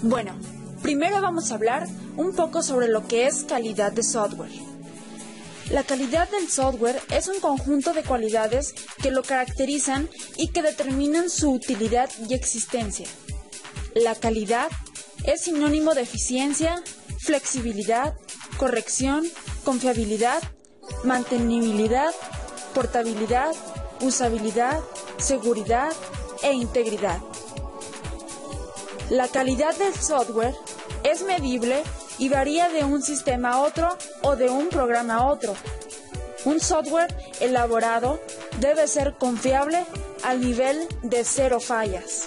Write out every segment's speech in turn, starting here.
Bueno, primero vamos a hablar un poco sobre lo que es calidad de software. La calidad del software es un conjunto de cualidades que lo caracterizan y que determinan su utilidad y existencia. La calidad es sinónimo de eficiencia, flexibilidad, corrección, confiabilidad, mantenibilidad, portabilidad, usabilidad, seguridad e integridad. La calidad del software es medible y varía de un sistema a otro o de un programa a otro. Un software elaborado debe ser confiable al nivel de 0 fallas.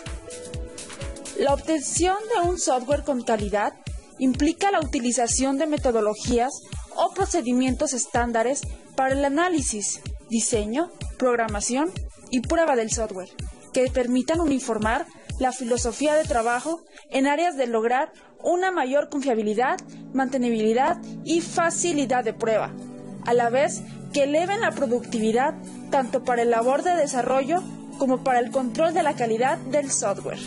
La obtención de un software con calidad implica la utilización de metodologías o procedimientos estándares para el análisis, diseño, programación y prueba del software, que permitan uniformar la filosofía de trabajo en áreas de lograr una mayor confiabilidad, mantenibilidad y facilidad de prueba, a la vez que eleven la productividad tanto para el labor de desarrollo como para el control de la calidad del software.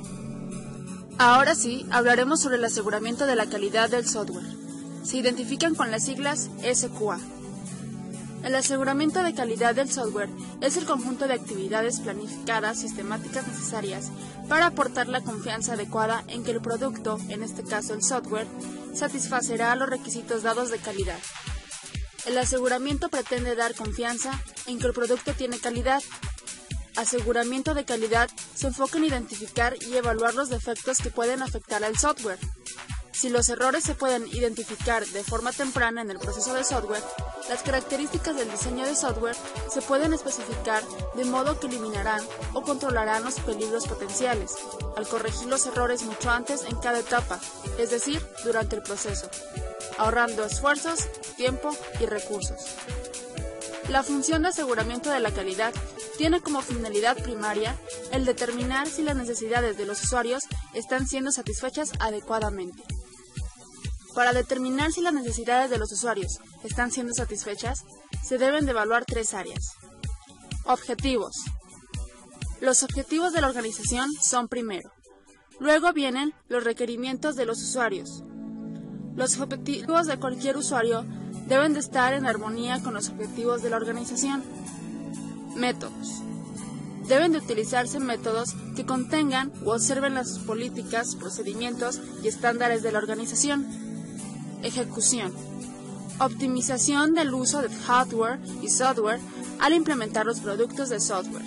Ahora sí, hablaremos sobre el aseguramiento de la calidad del software. Se identifican con las siglas SQA. El aseguramiento de calidad del software es el conjunto de actividades planificadas sistemáticas necesarias para aportar la confianza adecuada en que el producto, en este caso el software, satisfacerá los requisitos dados de calidad. El aseguramiento pretende dar confianza en que el producto tiene calidad. Aseguramiento de calidad se enfoca en identificar y evaluar los defectos que pueden afectar al software. Si los errores se pueden identificar de forma temprana en el proceso de software, las características del diseño de software se pueden especificar de modo que eliminarán o controlarán los peligros potenciales, al corregir los errores mucho antes en cada etapa, es decir, durante el proceso, ahorrando esfuerzos, tiempo y recursos. La función de aseguramiento de la calidad tiene como finalidad primaria el determinar si las necesidades de los usuarios están siendo satisfechas adecuadamente. Para determinar si las necesidades de los usuarios están siendo satisfechas, se deben de evaluar 3 áreas. Objetivos. Los objetivos de la organización son primero. Luego vienen los requerimientos de los usuarios. Los objetivos de cualquier usuario deben de estar en armonía con los objetivos de la organización. Métodos. Deben de utilizarse métodos que contengan o observen las políticas, procedimientos y estándares de la organización. Ejecución. Optimización del uso de hardware y software al implementar los productos de software.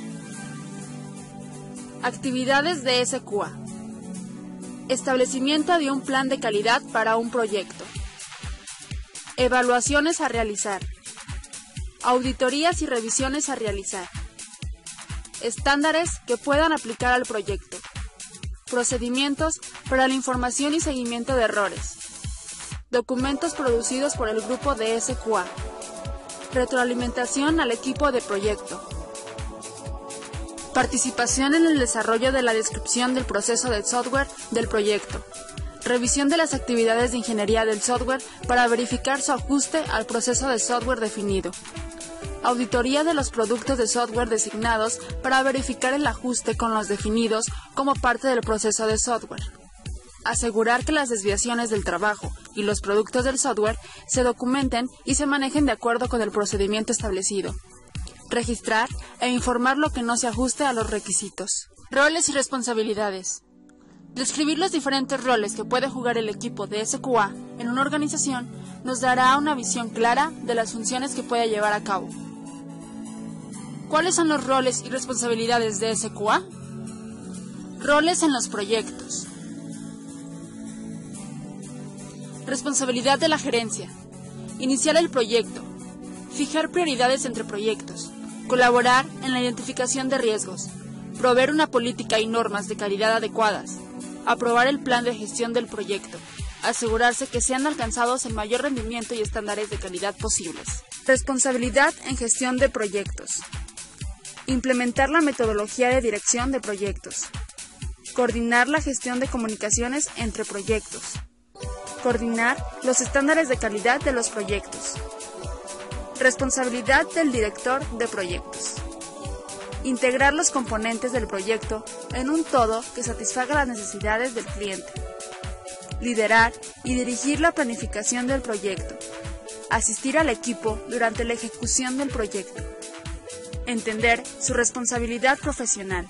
Actividades de SQA. Establecimiento de un plan de calidad para un proyecto. Evaluaciones a realizar. Auditorías y revisiones a realizar. Estándares que puedan aplicar al proyecto. Procedimientos para la información y seguimiento de errores. Documentos producidos por el grupo de SQA. Retroalimentación al equipo de proyecto. Participación en el desarrollo de la descripción del proceso del software del proyecto. Revisión de las actividades de ingeniería del software para verificar su ajuste al proceso de software definido. Auditoría de los productos de software designados para verificar el ajuste con los definidos como parte del proceso de software. Asegurar que las desviaciones del trabajo y los productos del software se documenten y se manejen de acuerdo con el procedimiento establecido. Registrar e informar lo que no se ajuste a los requisitos. Roles y responsabilidades. Describir los diferentes roles que puede jugar el equipo de SQA en una organización nos dará una visión clara de las funciones que puede llevar a cabo. ¿Cuáles son los roles y responsabilidades de SQA? Roles en los proyectos. Responsabilidad de la gerencia. Iniciar el proyecto. Fijar prioridades entre proyectos. Colaborar en la identificación de riesgos. Proveer una política y normas de calidad adecuadas. Aprobar el plan de gestión del proyecto. Asegurarse que sean alcanzados el mayor rendimiento y estándares de calidad posibles. Responsabilidad en gestión de proyectos. Implementar la metodología de dirección de proyectos. Coordinar la gestión de comunicaciones entre proyectos. Coordinar los estándares de calidad de los proyectos. Responsabilidad del director de proyectos. Integrar los componentes del proyecto en un todo que satisfaga las necesidades del cliente. liderar y dirigir la planificación del proyecto, asistir al equipo durante la ejecución del proyecto, entender su responsabilidad profesional.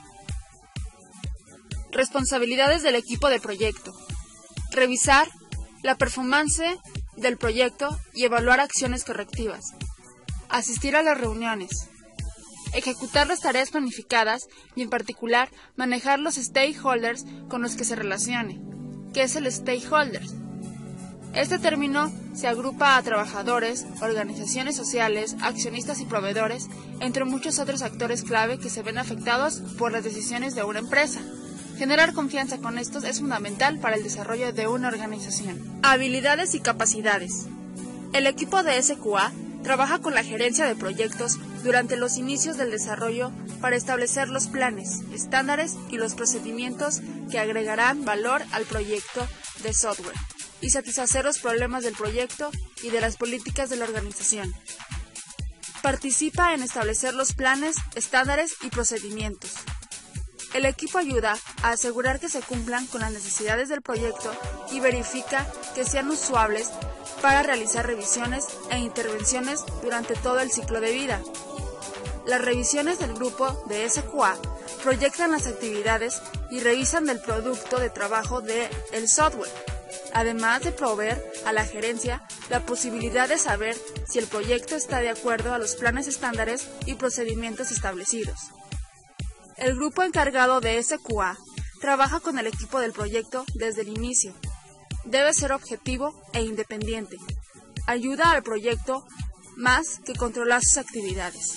Responsabilidades del equipo de proyecto. Revisar la performance del proyecto y evaluar acciones correctivas. Asistir a las reuniones. Ejecutar las tareas planificadas y, en particular, manejar los stakeholders con los que se relacione. ¿Qué es el stakeholder? Este término se agrupa a trabajadores, organizaciones sociales, accionistas y proveedores, entre muchos otros actores clave que se ven afectados por las decisiones de una empresa. Generar confianza con estos es fundamental para el desarrollo de una organización. Habilidades y capacidades. El equipo de SQA trabaja con la gerencia de proyectos durante los inicios del desarrollo para establecer los planes, estándares y los procedimientos que agregarán valor al proyecto de software y satisfacer los problemas del proyecto y de las políticas de la organización. Participa en establecer los planes, estándares y procedimientos. El equipo ayuda a asegurar que se cumplan con las necesidades del proyecto y verifica que sean usables para realizar revisiones e intervenciones durante todo el ciclo de vida. Las revisiones del grupo de SQA proyectan las actividades y revisan el producto de trabajo del software, además de proveer a la gerencia la posibilidad de saber si el proyecto está de acuerdo a los planes estándares y procedimientos establecidos. El grupo encargado de SQA trabaja con el equipo del proyecto desde el inicio. Debe ser objetivo e independiente. Ayuda al proyecto más que controlar sus actividades.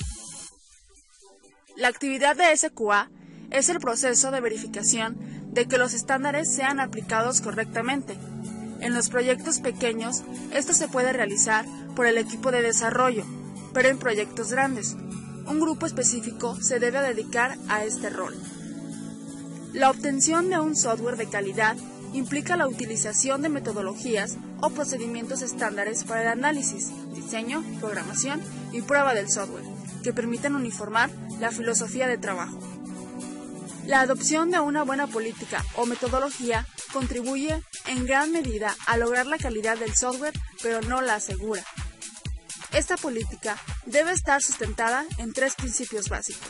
La actividad de SQA es el proceso de verificación de que los estándares sean aplicados correctamente. En los proyectos pequeños, esto se puede realizar por el equipo de desarrollo, pero en proyectos grandes, un grupo específico se debe dedicar a este rol. La obtención de un software de calidad implica la utilización de metodologías o procedimientos estándares para el análisis, diseño, programación y prueba del software, que permiten uniformar la filosofía de trabajo. La adopción de una buena política o metodología contribuye en gran medida a lograr la calidad del software, pero no la asegura. Esta política debe estar sustentada en 3 principios básicos.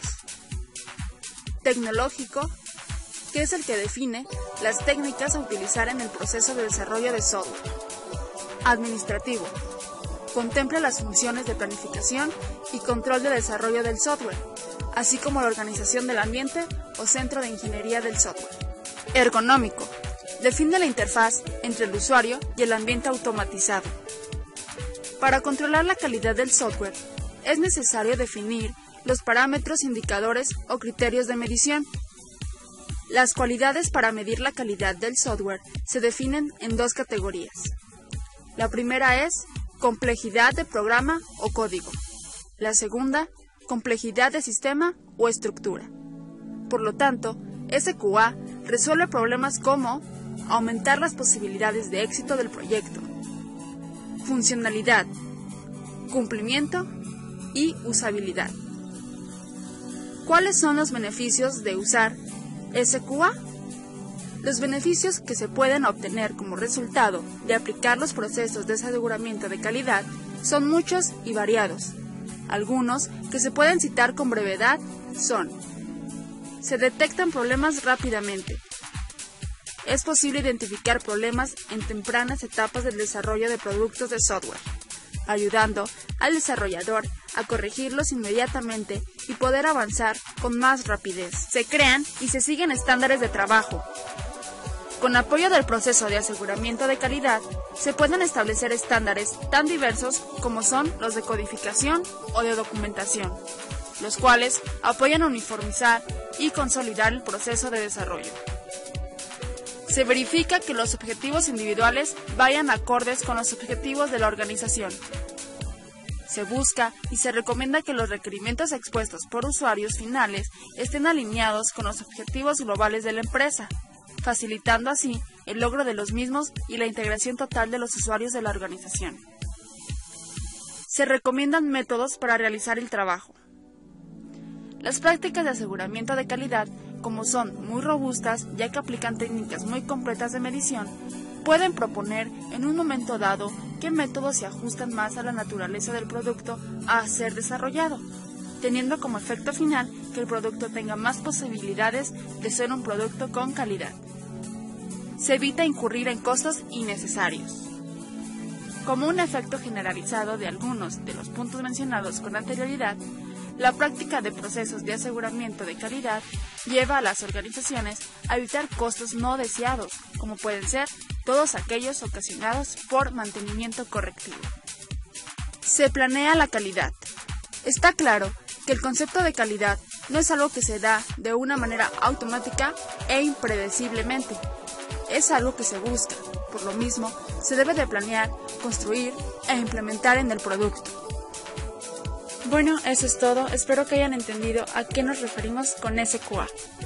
Tecnológico, que es el que define las técnicas a utilizar en el proceso de desarrollo de software. Administrativo, contempla las funciones de planificación y control de desarrollo del software, así como la organización del ambiente o centro de ingeniería del software. Ergonómico, define la interfaz entre el usuario y el ambiente automatizado. Para controlar la calidad del software, es necesario definir los parámetros, indicadores o criterios de medición. Las cualidades para medir la calidad del software se definen en 2 categorías. La primera es complejidad de programa o código. La segunda, complejidad de sistema o estructura. Por lo tanto, SQA resuelve problemas como aumentar las posibilidades de éxito del proyecto, funcionalidad, cumplimiento y usabilidad. ¿Cuáles son los beneficios de usar SQA? Los beneficios que se pueden obtener como resultado de aplicar los procesos de aseguramiento de calidad son muchos y variados. Algunos que se pueden citar con brevedad son: se detectan problemas rápidamente. Es posible identificar problemas en tempranas etapas del desarrollo de productos de software, ayudando al desarrollador a corregirlos inmediatamente y poder avanzar con más rapidez. Se crean y se siguen estándares de trabajo. Con apoyo del proceso de aseguramiento de calidad, se pueden establecer estándares tan diversos como son los de codificación o de documentación, los cuales apoyan a uniformizar y consolidar el proceso de desarrollo. Se verifica que los objetivos individuales vayan acordes con los objetivos de la organización. Se busca y se recomienda que los requerimientos expuestos por usuarios finales estén alineados con los objetivos globales de la empresa, facilitando así el logro de los mismos y la integración total de los usuarios de la organización. Se recomiendan métodos para realizar el trabajo. Las prácticas de aseguramiento de calidad, como son muy robustas ya que aplican técnicas muy completas de medición, pueden proponer en un momento dado qué métodos se ajustan más a la naturaleza del producto a ser desarrollado, teniendo como efecto final que el producto tenga más posibilidades de ser un producto con calidad. Se evita incurrir en costos innecesarios. Como un efecto generalizado de algunos de los puntos mencionados con anterioridad, la práctica de procesos de aseguramiento de calidad lleva a las organizaciones a evitar costos no deseados, como pueden ser todos aquellos ocasionados por mantenimiento correctivo. Se planea la calidad. Está claro que el concepto de calidad no es algo que se da de una manera automática e impredeciblemente. Es algo que se busca. Por lo mismo, se debe de planear, construir e implementar en el producto. Bueno, eso es todo. Espero que hayan entendido a qué nos referimos con SQA.